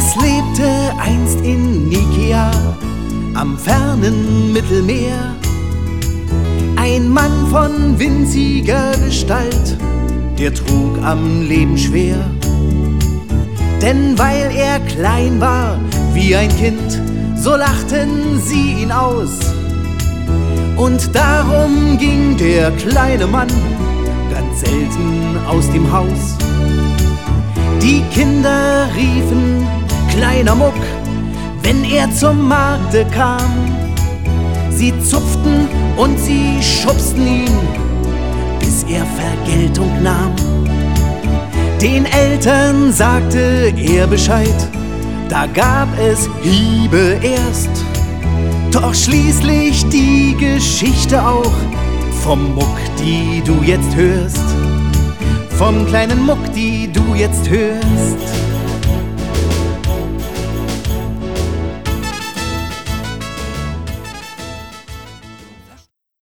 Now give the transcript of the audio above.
Es lebte einst in Nikia am fernen Mittelmeer ein Mann von winziger Gestalt, der trug am Leben schwer. Denn weil er klein war wie ein Kind, so lachten sie ihn aus. Und darum ging der kleine Mann ganz selten aus dem Haus. Die Kinder riefen kleiner Muck, wenn er zum Markte kam. Sie zupften und sie schubsten ihn, bis er Vergeltung nahm. Den Eltern sagte er Bescheid, da gab es Hiebe erst. Doch schließlich die Geschichte auch vom Muck, die du jetzt hörst. Vom kleinen Muck, die du jetzt hörst.